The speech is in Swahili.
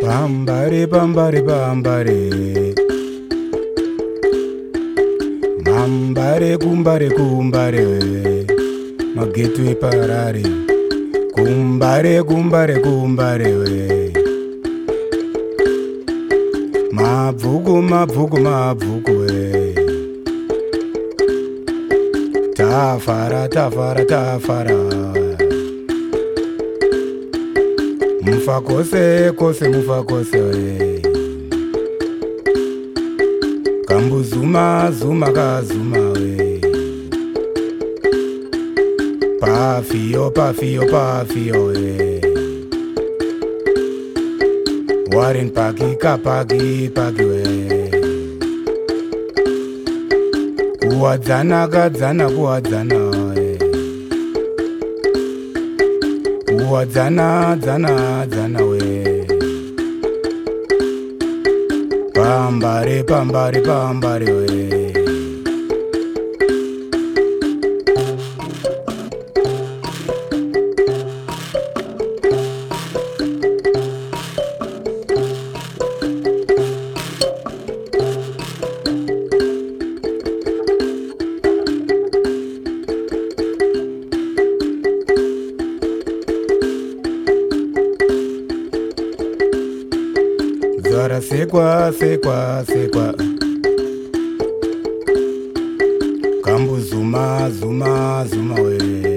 Bambare, bambare, bambare. Mambare, kumbare, kumbare. Magetu eparare. Kumbare, kumbare, kumbare. Mabvuku, mabvuku, mabvuku. Tafara, tafara, tafara. Mufa kose, kose, mufa kose. Kambu zuma, zuma, kazuma. Pafio, pafio, pafio. Warren pagi, kapagi, pagi. Kuwadzana, kadzana, kuwadzana. Kuwadzana, dzana, dzana we. Pambare, pambare, pambare we. Zara sekwa, sekwa, sekwa. Kambu zuma, zuma, zuma we.